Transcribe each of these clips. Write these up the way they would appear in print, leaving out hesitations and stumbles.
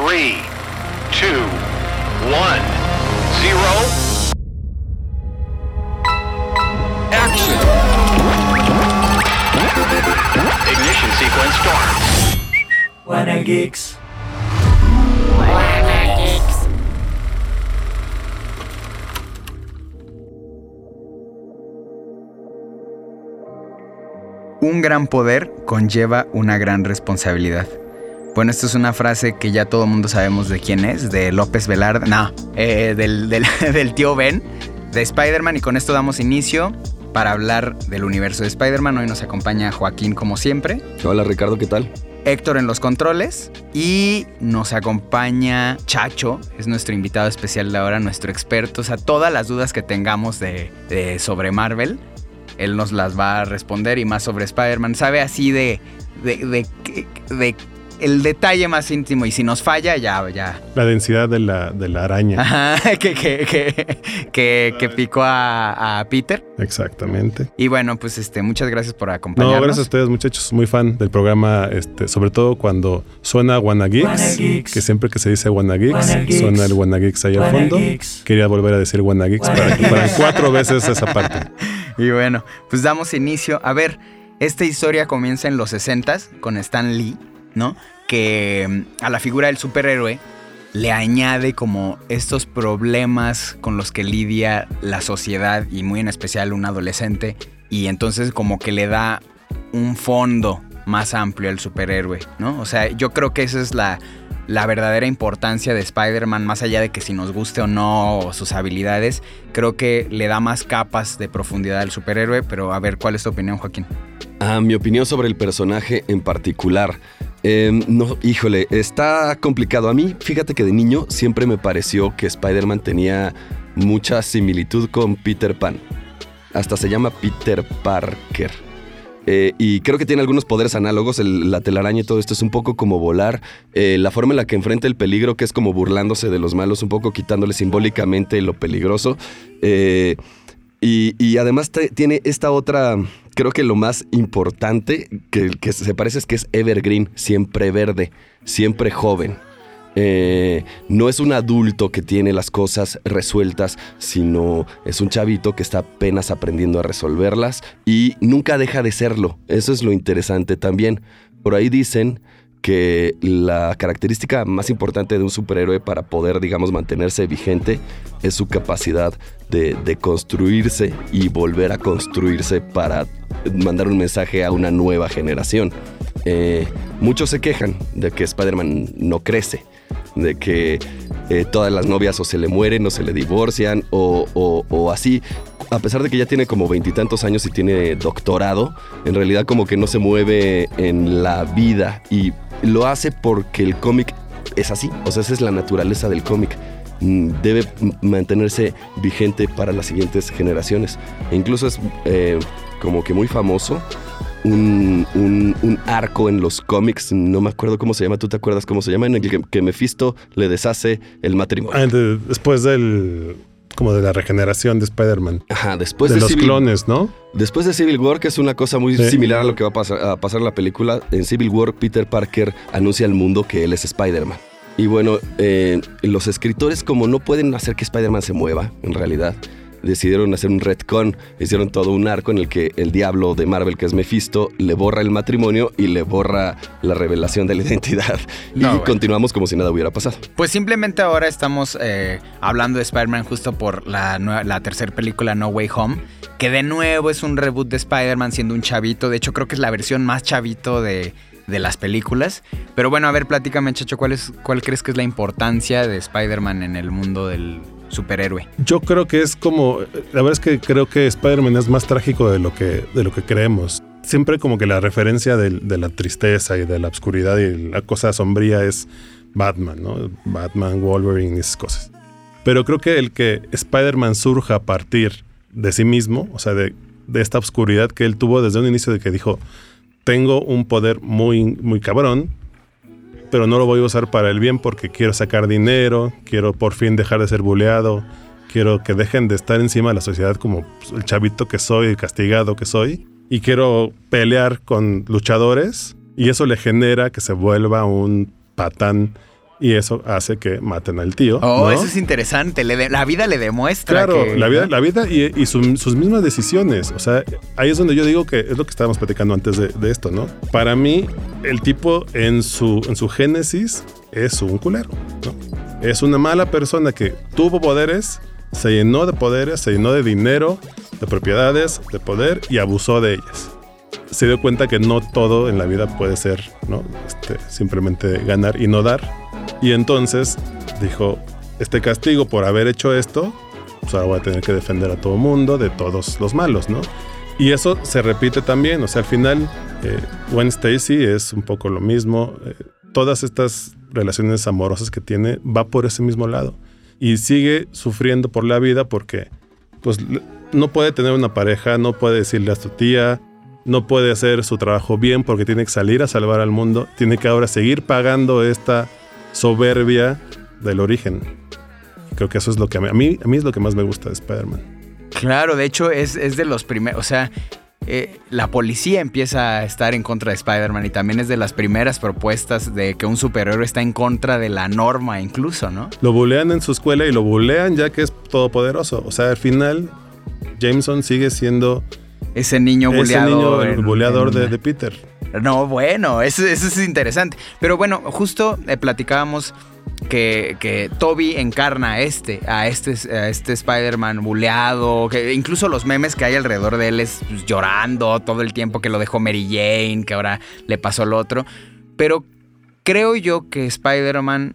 3, 2, 1, 0. Action. Ignition sequence start. WannaGeeks. Un gran poder conlleva una gran responsabilidad. Bueno, esto es una frase que ya todo el mundo sabemos de quién es, de López Velarde. No, del tío Ben, de Spider-Man. Y con esto damos inicio para hablar del universo de Spider-Man. Hoy nos acompaña Joaquín, como siempre. Hola, Ricardo, ¿qué tal? Héctor en los controles. Y nos acompaña Chacho, es nuestro invitado especial de ahora, nuestro experto. O sea, todas las dudas que tengamos sobre Marvel, él nos las va a responder, y más sobre Spider-Man. Sabe así de el detalle más íntimo, y si nos falla, ya. La densidad de la araña. Ajá, que picó a Peter. Exactamente. Y bueno, pues muchas gracias por acompañarnos. No, gracias a ustedes, muchachos. Muy fan del programa, sobre todo cuando suena WannaGeeks, que siempre que se dice WannaGeeks, suena el WannaGeeks ahí al fondo. Quería volver a decir WannaGeeks para 4 veces esa parte. Y bueno, pues damos inicio. A ver, esta historia comienza en los 60s con Stan Lee, ¿no? Que a la figura del superhéroe le añade como estos problemas con los que lidia la sociedad, y muy en especial un adolescente, y entonces como que le da un fondo más amplio al superhéroe, ¿no? O sea, yo creo que esa es la verdadera importancia de Spider-Man, más allá de que si nos guste o no sus habilidades. Creo que le da más capas de profundidad al superhéroe. Pero a ver, ¿cuál es tu opinión, Joaquín? Mi opinión sobre el personaje en particular. No, híjole, está complicado. A mí, fíjate que de niño siempre me pareció que Spider-Man tenía mucha similitud con Peter Pan. Hasta se llama Peter Parker. Y creo que tiene algunos poderes análogos. La telaraña y todo esto es un poco como volar. La forma en la que enfrenta el peligro, que es como burlándose de los malos, un poco quitándole simbólicamente lo peligroso. Y además tiene esta otra, creo que lo más importante que se parece es que es evergreen, siempre verde, siempre joven. No es un adulto que tiene las cosas resueltas, sino es un chavito que está apenas aprendiendo a resolverlas y nunca deja de serlo. Eso es lo interesante también. Por ahí dicen que la característica más importante de un superhéroe para poder, digamos, mantenerse vigente es su capacidad de construirse y volver a construirse para mandar un mensaje a una nueva generación. Muchos se quejan de que Spider-Man no crece, de que todas las novias o se le mueren o se le divorcian o así. A pesar de que ya tiene como 20 y tantos años y tiene doctorado, en realidad como que no se mueve en la vida, y lo hace porque el cómic es así. O sea, esa es la naturaleza del cómic. Debe mantenerse vigente para las siguientes generaciones. E incluso es como que muy famoso un arco en los cómics, no me acuerdo cómo se llama, ¿tú te acuerdas cómo se llama? En el que Mephisto le deshace el matrimonio. Después como de la regeneración de Spider-Man. Ajá, después de los clones, ¿no? Después de Civil War, que es una cosa muy similar a lo que va a pasar en la película. En Civil War, Peter Parker anuncia al mundo que él es Spider-Man. Y bueno, los escritores, como no pueden hacer que Spider-Man se mueva, en realidad, decidieron hacer un retcon. Hicieron todo un arco en el que el diablo de Marvel, que es Mephisto, le borra el matrimonio y le borra la revelación de la identidad. Continuamos como si nada hubiera pasado. Pues simplemente ahora estamos hablando de Spider-Man justo por la tercera película, No Way Home, que de nuevo es un reboot de Spider-Man siendo un chavito. De hecho, creo que es la versión más chavito de las películas. Pero bueno, a ver, platícame, Chacho, ¿cuál crees que es la importancia de Spider-Man en el mundo del superhéroe? Yo creo que es como, la verdad es que creo que Spider-Man es más trágico de lo que creemos. Siempre como que la referencia de la tristeza y de la oscuridad y la cosa sombría es Batman, ¿no? Batman, Wolverine y esas cosas. Pero creo que el que Spider-Man surja a partir de sí mismo, o sea, de esta oscuridad que él tuvo desde un inicio, de que dijo, tengo un poder muy, muy cabrón, pero no lo voy a usar para el bien porque quiero sacar dinero, quiero por fin dejar de ser buleado, quiero que dejen de estar encima de la sociedad como el chavito que soy, el castigado que soy, y quiero pelear con luchadores, y eso le genera que se vuelva un patán y eso hace que maten al tío. Oh, ¿no? eso es interesante. La vida le demuestra. Claro, que, la vida y sus mismas decisiones. O sea, ahí es donde yo digo que es lo que estábamos platicando antes de esto, ¿no? Para mí, el tipo en su génesis es un culero, ¿no? Es una mala persona que tuvo poderes, se llenó de poderes, se llenó de dinero, de propiedades, de poder y abusó de ellas. Se dio cuenta que no todo en la vida puede ser, ¿no? Simplemente ganar y no dar. Y entonces dijo, este castigo por haber hecho esto, pues ahora voy a tener que defender a todo mundo de todos los malos, ¿no? Y eso se repite también, o sea, al final Gwen Stacy es un poco lo mismo. Todas estas relaciones amorosas que tiene va por ese mismo lado. Y sigue sufriendo por la vida porque pues no puede tener una pareja, no puede decirle a su tía, no puede hacer su trabajo bien porque tiene que salir a salvar al mundo, tiene que ahora seguir pagando esta soberbia del origen. Creo que eso es lo que a mí es lo que más me gusta de Spider-Man. Claro, de hecho es de los primeros, o sea, la policía empieza a estar en contra de Spider-Man y también es de las primeras propuestas de que un superhéroe está en contra de la norma incluso, ¿no? Lo bulean en su escuela y lo bulean ya que es todopoderoso. O sea, al final Jameson sigue siendo ese niño buleado. El buleador de Peter. No, bueno, eso es interesante. Pero bueno, justo platicábamos que Tobey encarna a este Spider-Man buleado, que incluso los memes que hay alrededor de él es pues, llorando todo el tiempo, que lo dejó Mary Jane, que ahora le pasó lo otro. Pero creo yo que Spider-Man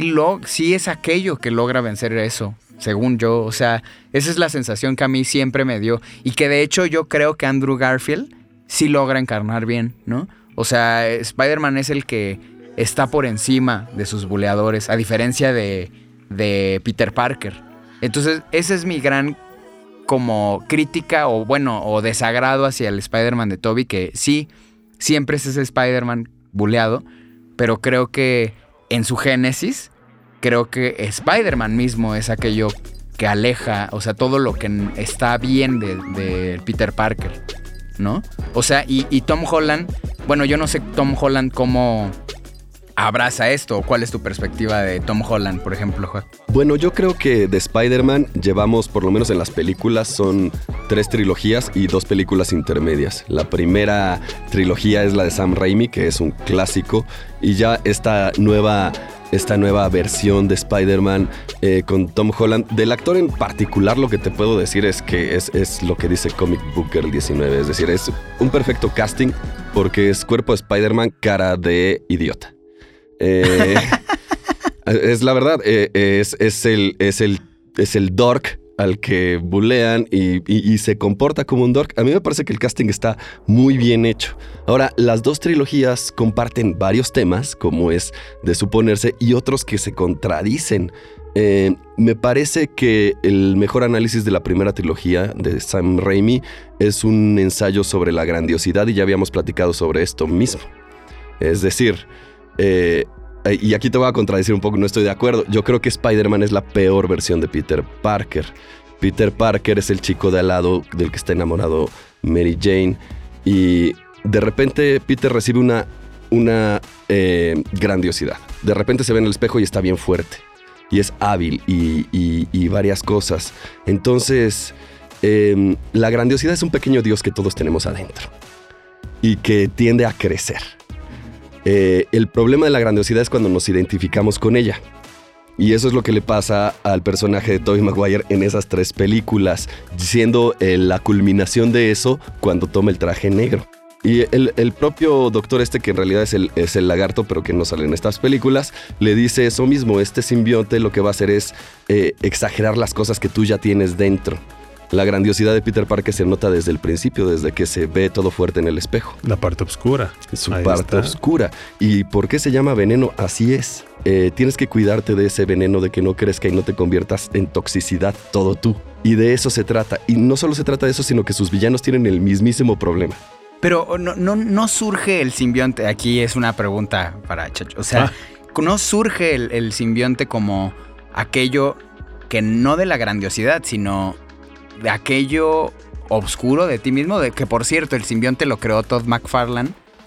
sí es aquello que logra vencer eso, según yo. O sea, esa es la sensación que a mí siempre me dio. Y que de hecho yo creo que Andrew Garfield sí logra encarnar bien, ¿no? O sea, Spider-Man es el que está por encima de sus buleadores, a diferencia de Peter Parker. Entonces, esa es mi gran como crítica o desagrado hacia el Spider-Man de Tobey, que sí, siempre es ese Spider-Man buleado, pero creo que en su génesis, creo que Spider-Man mismo es aquello que aleja, o sea, todo lo que está bien de Peter Parker, ¿no? O sea, y Tom Holland, bueno, yo no sé Tom Holland cómo abraza esto. ¿Cuál es tu perspectiva de Tom Holland, por ejemplo, Juan? Bueno, yo creo que de Spider-Man llevamos, por lo menos en las películas, son 3 trilogías y 2 películas intermedias. La primera trilogía es la de Sam Raimi, que es un clásico, y ya esta nueva versión de Spider-Man con Tom Holland. Del actor en particular, lo que te puedo decir es que es lo que dice Comic Book Girl 19. Es decir, es un perfecto casting porque es cuerpo de Spider-Man, cara de idiota. Es la verdad, es el dork al que bulean y se comporta como un dork. A mí me parece que el casting está muy bien hecho. Ahora, las 2 trilogías comparten varios temas, como es de suponerse, y otros que se contradicen. Me parece que el mejor análisis de la primera trilogía de Sam Raimi es un ensayo sobre la grandiosidad, y ya habíamos platicado sobre esto mismo. Es decir, y aquí te voy a contradecir un poco, no estoy de acuerdo. Yo creo que Spider-Man es la peor versión de Peter Parker. Peter Parker es el chico de al lado del que está enamorado Mary Jane, y de repente Peter recibe una grandiosidad. De repente se ve en el espejo y está bien fuerte, y es hábil y varias cosas. Entonces, la grandiosidad es un pequeño Dios que todos tenemos adentro y que tiende a crecer. El problema de la grandiosidad es cuando nos identificamos con ella. Y eso es lo que le pasa al personaje de Tobey Maguire en esas 3 películas, siendo la culminación de eso cuando toma el traje negro. Y el propio doctor que en realidad es el lagarto, pero que no sale en estas películas, le dice eso mismo. Este simbionte lo que va a hacer es exagerar las cosas que tú ya tienes dentro. La grandiosidad de Peter Parker se nota desde el principio, desde que se ve todo fuerte en el espejo. La parte oscura. Su parte oscura. ¿Y por qué se llama veneno? Así es. Tienes que cuidarte de ese veneno, de que no crezca y no te conviertas en toxicidad todo tú. Y de eso se trata. Y no solo se trata de eso, sino que sus villanos tienen el mismísimo problema. Pero no surge el simbionte. Aquí es una pregunta para Chacho. O sea, no surge el simbionte como aquello que no de la grandiosidad, sino de aquello oscuro de ti mismo, de que por cierto el simbionte lo creó Todd McFarlane,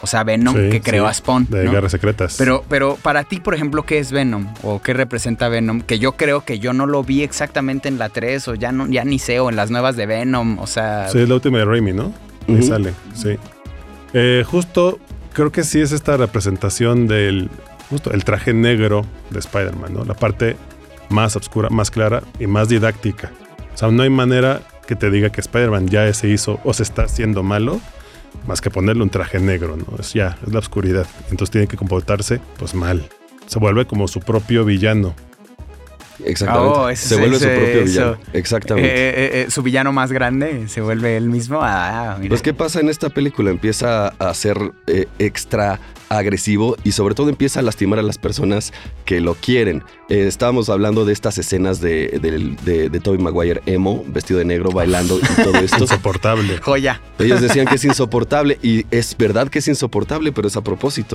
O sea, Venom, Sí, que creó sí, a Spawn, de ¿no? Guerras Secretas. Pero para ti, por ejemplo, ¿qué es Venom? ¿O qué representa Venom? Que yo creo que yo no lo vi exactamente en la 3 o ya ni sé, o en las nuevas de Venom, o sea... Sí, es la última de Raimi, ¿no? Ahí Ujú. sale, sí. Justo, creo que sí es esta representación del el traje negro de Spider-Man, ¿no? La parte más oscura, más clara y más didáctica. O sea, no hay manera que te diga que Spider-Man ya se hizo o se está haciendo malo, más que ponerle un traje negro, ¿no? Es la oscuridad. Entonces tiene que comportarse, pues, mal. Se vuelve como su propio villano. Exactamente. Se vuelve su propio villano. Exactamente. Su villano más grande se vuelve él mismo. Mira. Pues, ¿qué pasa en esta película? Empieza a ser extra agresivo y sobre todo empieza a lastimar a las personas que lo quieren. Estábamos hablando de estas escenas de Tobey Maguire emo, vestido de negro, bailando y todo esto. Insoportable. Joya. Ellos decían que es insoportable y es verdad que es insoportable, pero es a propósito.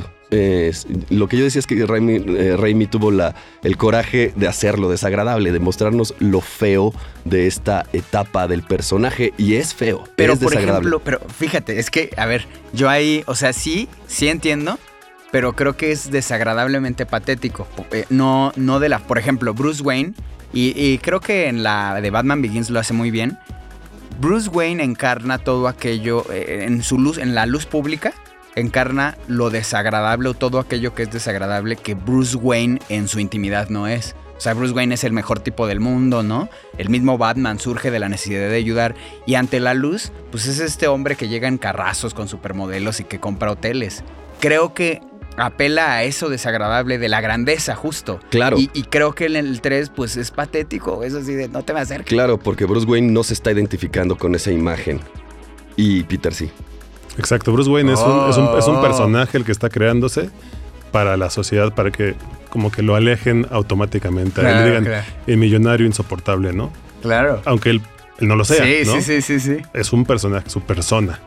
Lo que yo decía es que Raimi tuvo el coraje de hacerlo desagradable, de mostrarnos lo feo de esta etapa del personaje y es feo, Pero es por desagradable. ejemplo, pero fíjate, es que, a ver, yo ahí, o sea, sí entiendo, pero creo que es desagradablemente patético. No de la, por ejemplo, Bruce Wayne, y creo que en la de Batman Begins lo hace muy bien. Bruce Wayne encarna todo aquello en su luz, en la luz pública, encarna lo desagradable o todo aquello que es desagradable que Bruce Wayne en su intimidad no es. O sea, Bruce Wayne es el mejor tipo del mundo, ¿no? El mismo Batman surge de la necesidad de ayudar y ante la luz, pues es este hombre que llega en carrazos con supermodelos y que compra hoteles. Creo que apela a eso desagradable de la grandeza, justo. Claro. Y creo que en el 3, pues es patético, eso sí, de no te me acerques. Claro, porque Bruce Wayne no se está identificando con esa imagen y Peter sí. Exacto, Bruce Wayne es un personaje el que está creándose para la sociedad, para que como que lo alejen automáticamente. Claro, A él le digan claro. el millonario insoportable, ¿no? Claro. Aunque él no lo sea, Sí, ¿no? sí. Es un personaje, su persona.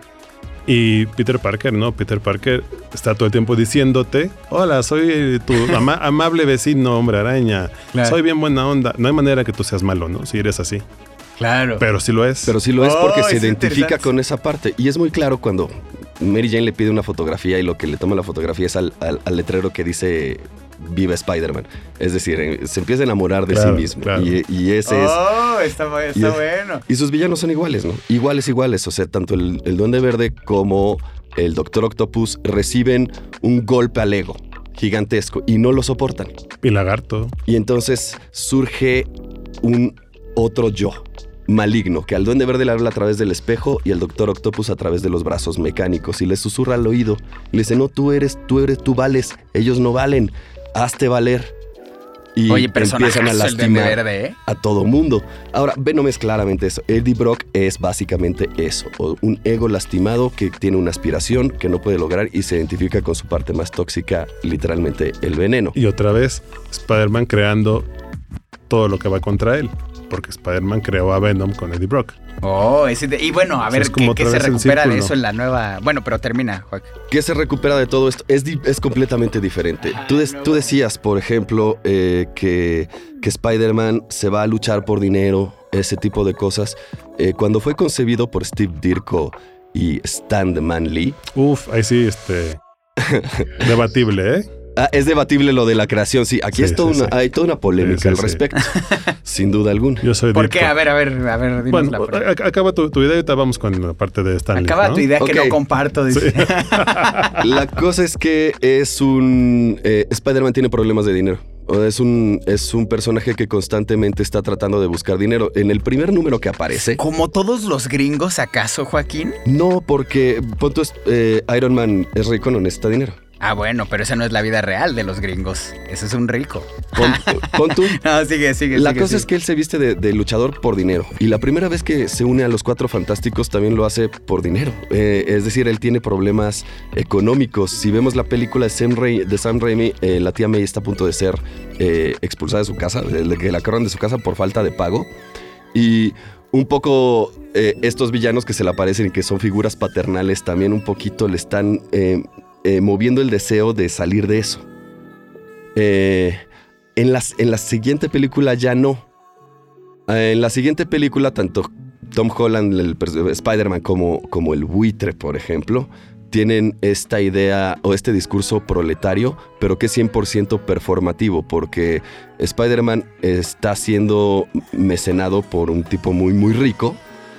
Y Peter Parker, ¿no? Peter Parker está todo el tiempo diciéndote, hola, soy tu amable vecino, hombre araña. Claro. Soy bien buena onda. No hay manera que tú seas malo, ¿no? Si eres así. Claro. Pero sí lo es. Pero sí lo es porque se es identifica interesante. con esa parte. Y es muy claro cuando Mary Jane le pide una fotografía y lo que le toma la fotografía es al letrero que dice Viva Spider-Man. Es decir, se empieza a enamorar de Claro, sí mismo. claro. Y ese es... Está Y es- bueno. Y sus villanos son iguales, ¿no? Iguales. O sea, tanto el Duende Verde como el Doctor Octopus reciben un golpe al ego gigantesco y no lo soportan. Y Lagarto. Y entonces surge un otro yo maligno que al Duende Verde le habla a través del espejo y al Doctor Octopus a través de los brazos mecánicos y le susurra al oído. Le dice, no, tú vales, ellos no valen, hazte valer. Y Oye, empiezan a personajazo el Duende lastimar Verde, ¿eh? a todo mundo. Ahora, Venom es claramente eso. Eddie Brock es básicamente eso. Un ego lastimado que tiene una aspiración que no puede lograr y se identifica con su parte más tóxica, literalmente el veneno. Y otra vez, Spider-Man creando todo lo que va contra él. Porque Spider-Man creó a Venom con Eddie Brock. Y bueno, a ver, Es como ¿qué otra se vez el recupera de círculo. eso en la nueva? Bueno, pero termina, Joaquín. ¿Qué se recupera de todo esto? Es completamente diferente. Tú decías, por ejemplo, que Spider-Man se va a luchar por dinero, ese tipo de cosas. Cuando fue concebido por Steve Ditko y Stan the Man Lee, Uf, ahí sí, debatible, ¿eh? es debatible lo de la creación, sí. Aquí Sí, sí. hay toda una polémica Sí, sí, al sí. respecto, sin duda alguna. Yo soy ¿Por Ditko. qué? A ver, dinos Bueno, la prueba. acaba tu idea y ahorita vamos con la parte de Stanley. Acaba ¿no? tu idea que Ok. no comparto. Dice. La cosa es que Spider-Man tiene problemas de dinero. Es un personaje que constantemente está tratando de buscar dinero. En el primer número que aparece, Como todos los gringos, ¿acaso, Joaquín? no, porque Iron Man es rico, no necesita dinero. Ah, bueno, pero esa no es la vida real de los gringos. Ese es un rico. Pon tú. No, sigue. La cosa es que él se viste de luchador por dinero. Y la primera vez que se une a los Cuatro Fantásticos también lo hace por dinero. Es decir, él tiene problemas económicos. Si vemos la película de Sam Raimi, la tía May está a punto de ser expulsada de su casa, que la corran de su casa por falta de pago. Y un poco estos villanos que se le aparecen y que son figuras paternales también un poquito le están moviendo el deseo de salir de eso. En la siguiente película ya no. En la siguiente película, tanto Tom Holland, Spider-Man, como el buitre, por ejemplo, tienen esta idea o este discurso proletario, pero que es 100% performativo, porque Spider-Man está siendo mecenado por un tipo muy, muy rico.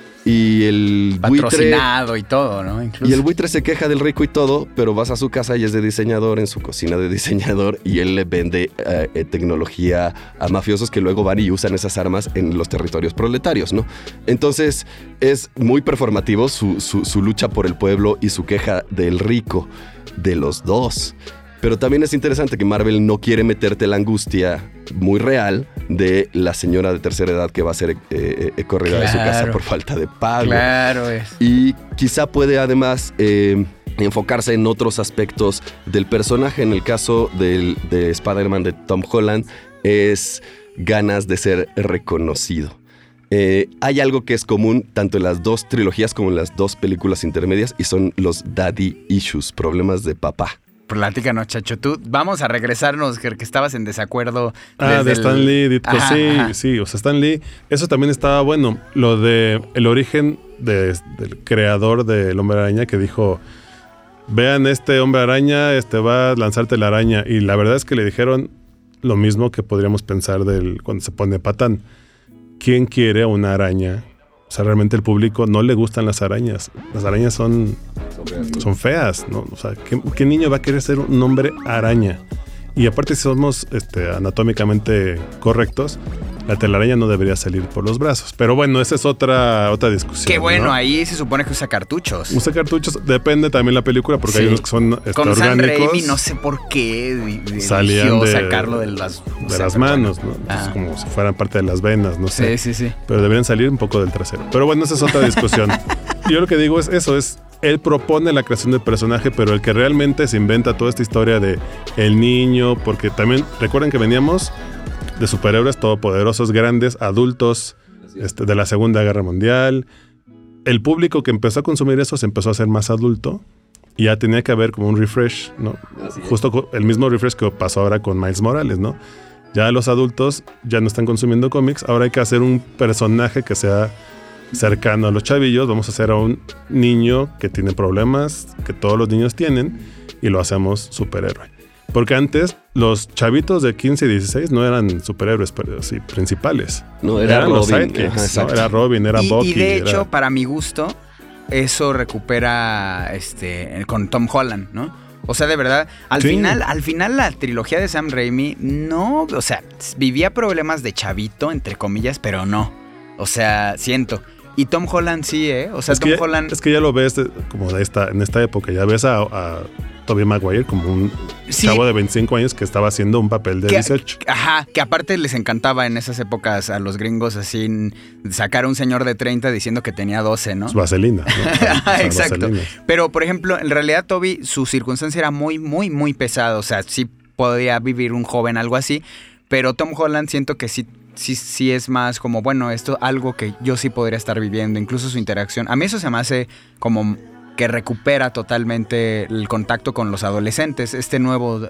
Y el patrocinado y todo, ¿no? Incluso. Y el buitre se queja del rico y todo, pero vas a su casa y es de diseñador, en su cocina de diseñador, y él le vende tecnología a mafiosos que luego van y usan esas armas en los territorios proletarios, ¿no? Entonces es muy performativo su lucha por el pueblo y su queja del rico, de los dos. Pero también es interesante que Marvel no quiere meterte la angustia muy real de la señora de tercera edad que va a ser corrida de su casa por falta de pago. Claro es. Y quizá puede además enfocarse en otros aspectos del personaje. En el caso de Spider-Man de Tom Holland es ganas de ser reconocido. Hay algo que es común tanto en las dos trilogías como en las dos películas intermedias y son los daddy issues, problemas de papá. Platícanos, Chacho. Tú, vamos a regresarnos, que estabas en desacuerdo. De Stan Lee. Sí. O sea, Stan Lee, eso también estaba bueno. Lo de el origen del creador del Hombre Araña que dijo, vean este Hombre Araña, va a lanzarte la araña. Y la verdad es que le dijeron lo mismo que podríamos pensar cuando se pone patán. ¿Quién quiere una araña? O sea, realmente el público no le gustan las arañas. Las arañas son feas, ¿no? O sea, ¿qué niño va a querer ser un hombre araña? Y aparte, si somos anatómicamente correctos, la telaraña no debería salir por los brazos. Pero bueno, esa es otra discusión. Qué bueno, ¿no? Ahí se supone que usa cartuchos. Usa cartuchos, depende también la película, porque hay unos que son con orgánicos. Sam Raimi, no sé por qué salían de sacarlo de las manos, ¿no? Entonces, como si fueran parte de las venas, no sé. Sí. Pero deberían salir un poco del trasero. Pero bueno, esa es otra discusión. Yo lo que digo es eso, él propone la creación del personaje, pero el que realmente se inventa toda esta historia de el niño, porque también recuerden que veníamos de superhéroes todopoderosos, grandes, adultos, de la Segunda Guerra Mundial. El público que empezó a consumir eso se empezó a hacer más adulto y ya tenía que haber como un refresh, ¿no? Justo el mismo refresh que pasó ahora con Miles Morales, ¿no? Ya los adultos ya no están consumiendo cómics, ahora hay que hacer un personaje que sea cercano a los chavillos. Vamos a hacer a un niño que tiene problemas que todos los niños tienen y lo hacemos superhéroe. Porque antes los chavitos de 15 y 16 no eran superhéroes principales. No, eran los Robin. sidekicks, ¿no? Era Robin, era Bucky. Y de hecho, para mi gusto, eso recupera con Tom Holland, ¿no? O sea, de verdad, al final la trilogía de Sam Raimi no, o sea, vivía problemas de chavito, entre comillas, pero no. O sea, siento. Y Tom Holland sí, ¿eh? O sea, Tom Holland... Es que ya lo ves como en esta época. Ya ves a Tobey Maguire como un chavo de 25 años que estaba haciendo un papel de 18. Ajá, que aparte les encantaba en esas épocas a los gringos así sacar a un señor de 30 diciendo que tenía 12, ¿no? Es vaselina, ¿no? Exacto. Vaselina. Pero, por ejemplo, en realidad Tobey, su circunstancia era muy, muy, muy pesada. O sea, sí podía vivir un joven algo así. Pero Tom Holland siento que sí es más como, bueno, esto algo que yo sí podría estar viviendo, incluso su interacción. A mí eso se me hace como que recupera totalmente el contacto con los adolescentes, este nuevo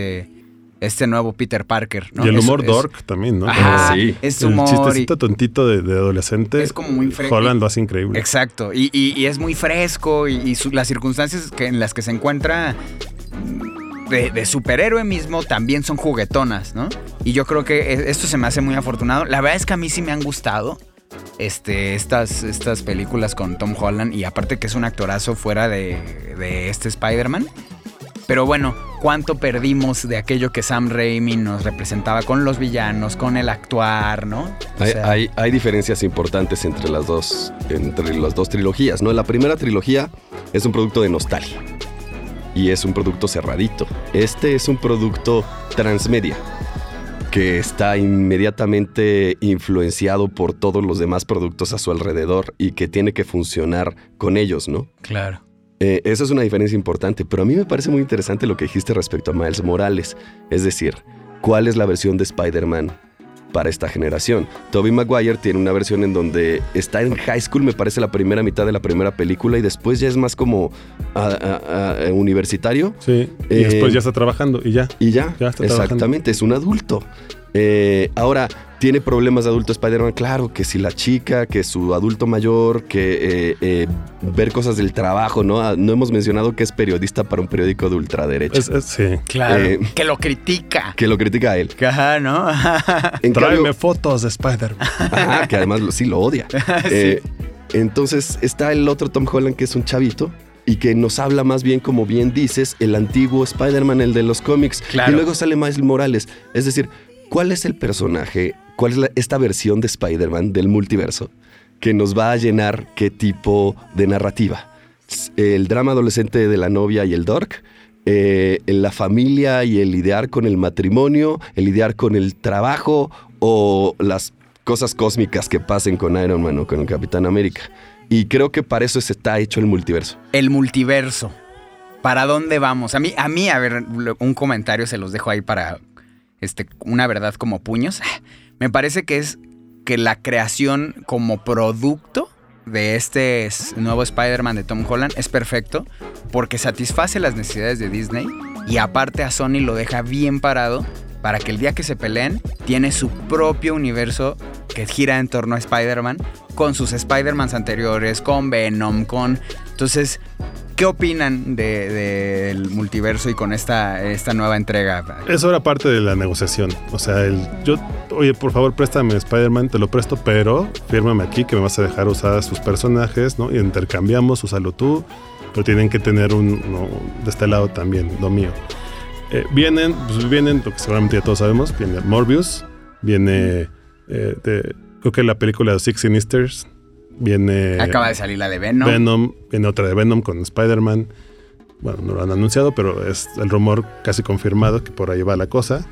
Peter Parker, ¿no? Y el humor dork también, ¿no? Ajá, sí. Es humor. El chistecito tontito de adolescente. Es como muy fresco. Holland lo hace increíble. Exacto. Y es muy fresco y las circunstancias en las que se encuentra de superhéroe mismo también son juguetonas, ¿no? Y yo creo que esto se me hace muy afortunado. La verdad es que a mí sí me han gustado estas películas con Tom Holland, y aparte que es un actorazo fuera de este Spider-Man. Pero bueno, ¿cuánto perdimos de aquello que Sam Raimi nos representaba con los villanos, con el actuar, ¿no? O sea, hay diferencias importantes entre las dos trilogías, ¿no? La primera trilogía es un producto de nostalgia y es un producto cerradito. Este es un producto transmedia que está inmediatamente influenciado por todos los demás productos a su alrededor y que tiene que funcionar con ellos, ¿no? Claro. Eso es una diferencia importante, pero a mí me parece muy interesante lo que dijiste respecto a Miles Morales. Es decir, ¿cuál es la versión de Spider-Man para esta generación? Tobey Maguire tiene una versión en donde está en high school, me parece la primera mitad de la primera película, y después ya es más como universitario. Sí, y después ya está trabajando y ya. Y ya está exactamente, trabajando. Es un adulto. Ahora, ¿Tiene problemas de adulto Spider-Man? Claro, que si la chica, que su adulto mayor, que ver cosas del trabajo, ¿no? No hemos mencionado que es periodista para un periódico de ultraderecha. Sí. Claro. Que lo critica. Que lo critica a él. Ajá, ¿no? En Tráeme cambio, fotos de Spider-Man. ajá, que además sí lo odia. Sí. Entonces está el otro Tom Holland, que es un chavito y que nos habla más bien, como bien dices, el antiguo Spider-Man, el de los cómics. Claro. Y luego sale Miles Morales. Es decir, ¿cuál es el personaje, cuál es esta versión de Spider-Man del multiverso que nos va a llenar qué tipo de narrativa? El drama adolescente de la novia y el dork, la familia y el lidiar con el matrimonio, el lidiar con el trabajo o las cosas cósmicas que pasen con Iron Man o con el Capitán América. Y creo que para eso está hecho el multiverso. El multiverso. ¿Para dónde vamos? A mí, a ver, un comentario se los dejo ahí para una verdad como puños. Me parece que es que la creación como producto de este nuevo Spider-Man de Tom Holland es perfecto porque satisface las necesidades de Disney y aparte a Sony lo deja bien parado para que el día que se peleen tiene su propio universo que gira en torno a Spider-Man con sus Spider-Mans anteriores, con Venom, Entonces, ¿qué opinan del multiverso y con esta nueva entrega? Eso era parte de la negociación. O sea, oye, por favor, préstame Spider-Man, te lo presto, pero fírmame aquí que me vas a dejar usar sus personajes, ¿no? Y intercambiamos, úsalo tú, pero tienen que tener de este lado también, lo mío. Vienen, lo que seguramente ya todos sabemos, viene Morbius, viene, creo que la película de Six Sinisters, viene... Acaba de salir la de Venom. Viene otra de Venom con Spider-Man. Bueno, no lo han anunciado, pero es el rumor casi confirmado que por ahí va la cosa.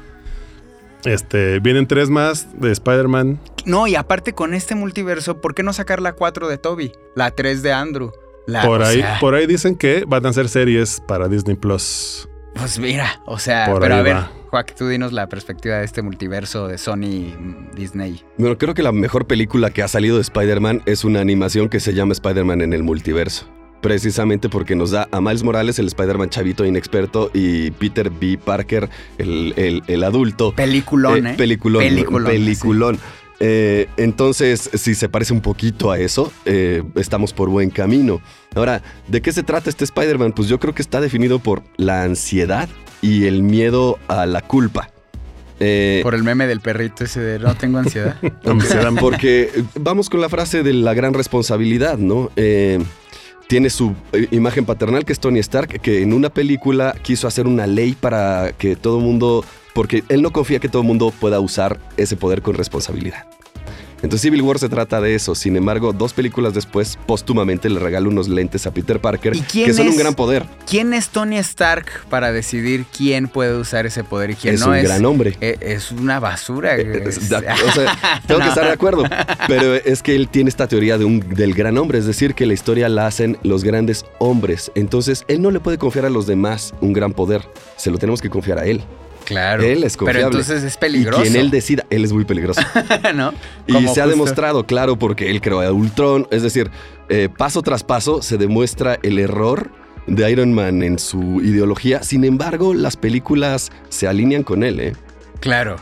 Vienen 3 más de Spider-Man. No, y aparte con este multiverso, ¿por qué no sacar la 4 de Tobey? La 3 de Andrew. Por ahí dicen que van a hacer series para Disney Plus. Pues mira, pero a ver, Joaquín, tú dinos la perspectiva de este multiverso de Sony Disney. Bueno, creo que la mejor película que ha salido de Spider-Man es una animación que se llama Spider-Man en el multiverso. Precisamente porque nos da a Miles Morales, el Spider-Man chavito inexperto, y Peter B. Parker, el adulto. Peliculón, Peliculón. Sí. Entonces, si se parece un poquito a eso, estamos por buen camino. Ahora, ¿de qué se trata este Spider-Man? Pues yo creo que está definido por la ansiedad y el miedo a la culpa. Por el meme del perrito ese de no tengo ansiedad. Porque vamos con la frase de la gran responsabilidad, ¿no? Tiene su imagen paternal, que es Tony Stark, que en una película quiso hacer una ley para que todo el mundo... Porque él no confía que todo el mundo pueda usar ese poder con responsabilidad. Entonces Civil War se trata de eso. Sin embargo, 2 películas después, póstumamente le regala unos lentes a Peter Parker que son un gran poder. ¿Quién es Tony Stark para decidir quién puede usar ese poder y quién no? Es un gran hombre. Es una basura. O sea, tengo que estar de acuerdo. Pero es que él tiene esta teoría del gran hombre. Es decir, que la historia la hacen los grandes hombres. Entonces, él no le puede confiar a los demás un gran poder. Se lo tenemos que confiar a él. Claro. Él es confiable. Pero entonces es peligroso. Y quien él decida, él es muy peligroso. ¿No? Y se ha demostrado, claro, porque él creó a Ultron. Es decir, paso tras paso se demuestra el error de Iron Man en su ideología. Sin embargo, las películas se alinean con él, ¿eh? Claro.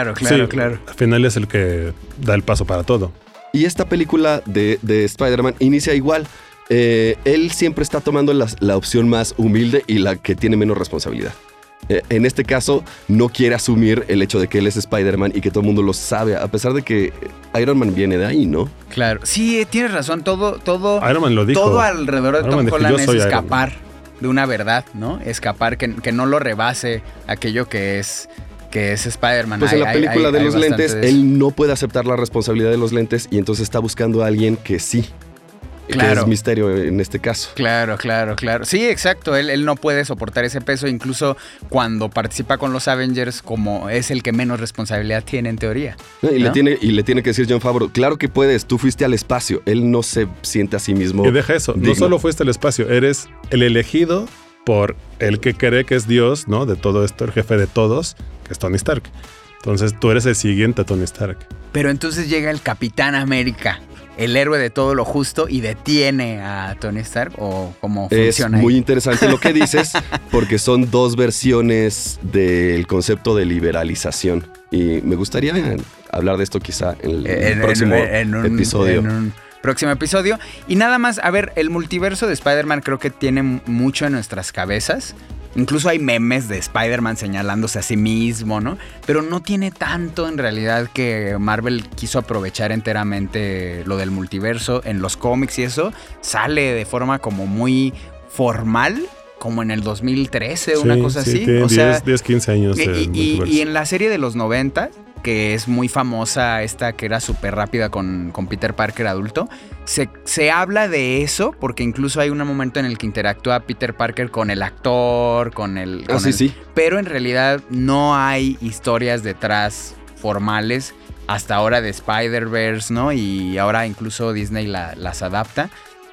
Al final es el que da el paso para todo. Y esta película de Spider-Man inicia igual. Él siempre está tomando la opción más humilde y la que tiene menos responsabilidad. En este caso, no quiere asumir el hecho de que él es Spider-Man y que todo el mundo lo sabe, a pesar de que Iron Man viene de ahí, ¿no? Claro. Sí, tienes razón. Todo Iron Man lo dijo. Todo alrededor de Tom Holland es escapar Iron Man. De una verdad, ¿no? Escapar, que no lo rebase aquello que es Spider-Man. Pues en la película de los lentes, él no puede aceptar la responsabilidad de los lentes y entonces está buscando a alguien que sí. Claro. Que es Misterio en este caso. Claro. Sí, exacto. Él no puede soportar ese peso, incluso cuando participa con los Avengers, como es el que menos responsabilidad tiene en teoría. ¿No? Le tiene que decir Jon Favreau, claro que puedes, tú fuiste al espacio. Él no se siente a sí mismo. Y deja eso, digno. No solo fuiste al espacio, eres el elegido por el que cree que es Dios, ¿no? De todo esto, el jefe de todos, que es Tony Stark. Entonces tú eres el siguiente Tony Stark. Pero entonces llega el Capitán América. el héroe de todo lo justo y detiene a Tony Stark, o cómo funciona Es muy ahí? interesante lo que dices, porque son dos versiones del concepto de liberalización. Y me gustaría hablar de esto quizá en el próximo episodio. En un próximo episodio. Y nada más, a ver, el multiverso de Spider-Man creo que tiene mucho en nuestras cabezas. Incluso hay memes de Spider-Man señalándose a sí mismo, ¿no? Pero no tiene tanto en realidad que Marvel quiso aprovechar enteramente lo del multiverso en los cómics y eso. Sale de forma como muy formal, como en el 2013, una cosa así. Tiene o sea, 10, 15 años. y en la serie de los 90, que es muy famosa, esta que era súper rápida con Peter Parker adulto, se habla de eso, porque incluso hay un momento en el que interactúa Peter Parker con el actor, Sí. Pero en realidad no hay historias detrás formales hasta ahora de Spider-Verse, ¿no? Y ahora incluso Disney las adapta.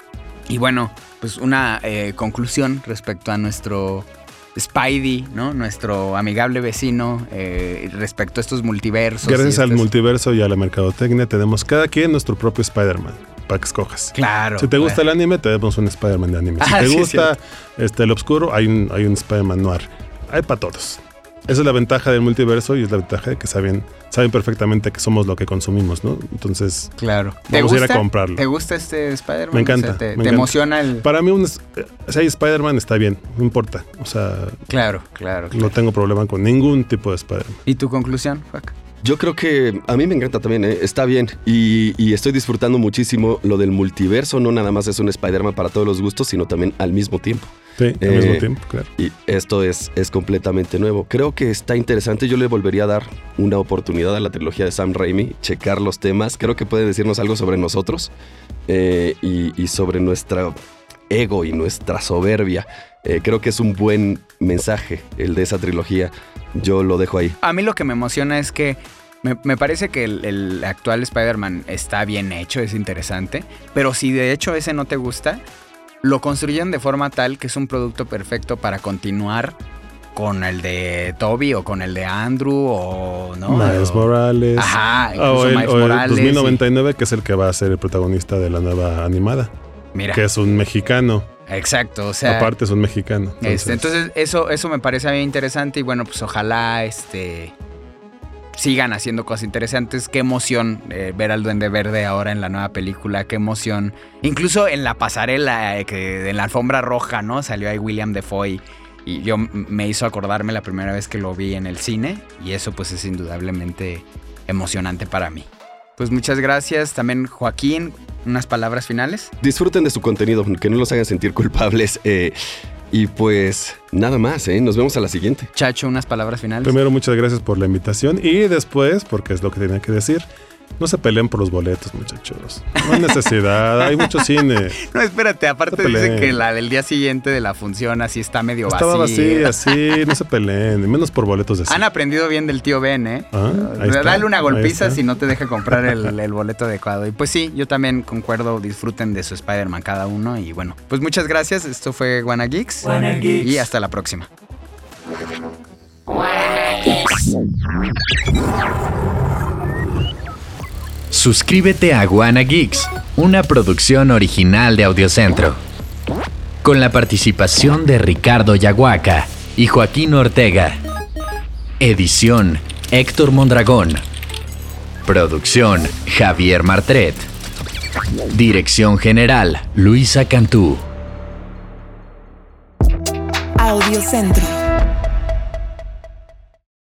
Y bueno, pues una conclusión respecto a nuestro Spidey, ¿no? Nuestro amigable vecino respecto a estos multiversos. Gracias al multiverso y a la mercadotecnia tenemos cada quien nuestro propio Spider-Man para que escojas. Claro. Si te gusta el anime, tenemos un Spider-Man de anime. Si te gusta el oscuro, hay un Spider-Man noir. Hay para todos. Esa es la ventaja del multiverso y es la ventaja de que saben perfectamente que somos lo que consumimos, ¿no? Entonces, claro. Vamos a ir a comprarlo. ¿Te gusta este Spider-Man? Me encanta. O sea, me ¿te encanta. emociona el...? Para mí, si hay Spider-Man, está bien. No importa. O sea, Claro. no tengo problema con ningún tipo de Spider-Man. ¿Y tu conclusión, Juac? Yo creo que a mí me encanta también, está bien. Y estoy disfrutando muchísimo lo del multiverso. No nada más es un Spider-Man para todos los gustos, sino también al mismo tiempo. Sí, al mismo tiempo, claro. Y esto es completamente nuevo. Creo que está interesante. Yo le volvería a dar una oportunidad a la trilogía de Sam Raimi, checar los temas. Creo que puede decirnos algo sobre nosotros y sobre nuestro ego y nuestra soberbia. Creo que es un buen mensaje el de esa trilogía. Yo lo dejo ahí. A mí lo que me emociona es que me parece que el actual Spider-Man está bien hecho, es interesante, pero si de hecho ese no te gusta, lo construyen de forma tal que es un producto perfecto para continuar con el de Tobey o con el de Andrew o no. Miles Morales. Ajá, incluso Miles o el Morales. 2099, que es el que va a ser el protagonista de la nueva animada. Mira. Que es un mexicano. Exacto, o sea. Aparte es un mexicano. Entonces eso me parece bien interesante y bueno, pues ojalá sigan haciendo cosas interesantes. Qué emoción ver al Duende Verde ahora en la nueva película, qué emoción. Incluso en la pasarela, en la alfombra roja, ¿no? Salió ahí William Dafoe y yo me hizo acordarme la primera vez que lo vi en el cine y eso pues es indudablemente emocionante para mí. Pues muchas gracias. También Joaquín, unas palabras finales. Disfruten de su contenido, que no los hagan sentir culpables. Y pues nada más, nos vemos a la siguiente. Chacho, unas palabras finales. Primero, muchas gracias por la invitación. Y después, porque es lo que tenía que decir, no se peleen por los boletos, muchachos. No hay necesidad, hay mucho cine. No, espérate, aparte dicen que la del día siguiente de la función así está medio vacía. Estaba vacía, sí, no se peleen, menos por boletos de cine. Han aprendido bien del tío Ben, ¿eh? Dale una golpiza si no te deja comprar el boleto adecuado. Y pues sí, yo también concuerdo, disfruten de su Spider-Man cada uno. Y bueno, pues muchas gracias. Esto fue Wanna Geeks. Y hasta la próxima. Suscríbete a Wanna Geeks, una producción original de Audiocentro. Con la participación de Ricardo Yaguaca y Joaquín Ortega. Edición Héctor Mondragón. Producción Javier Martret. Dirección general Luisa Cantú. Audiocentro.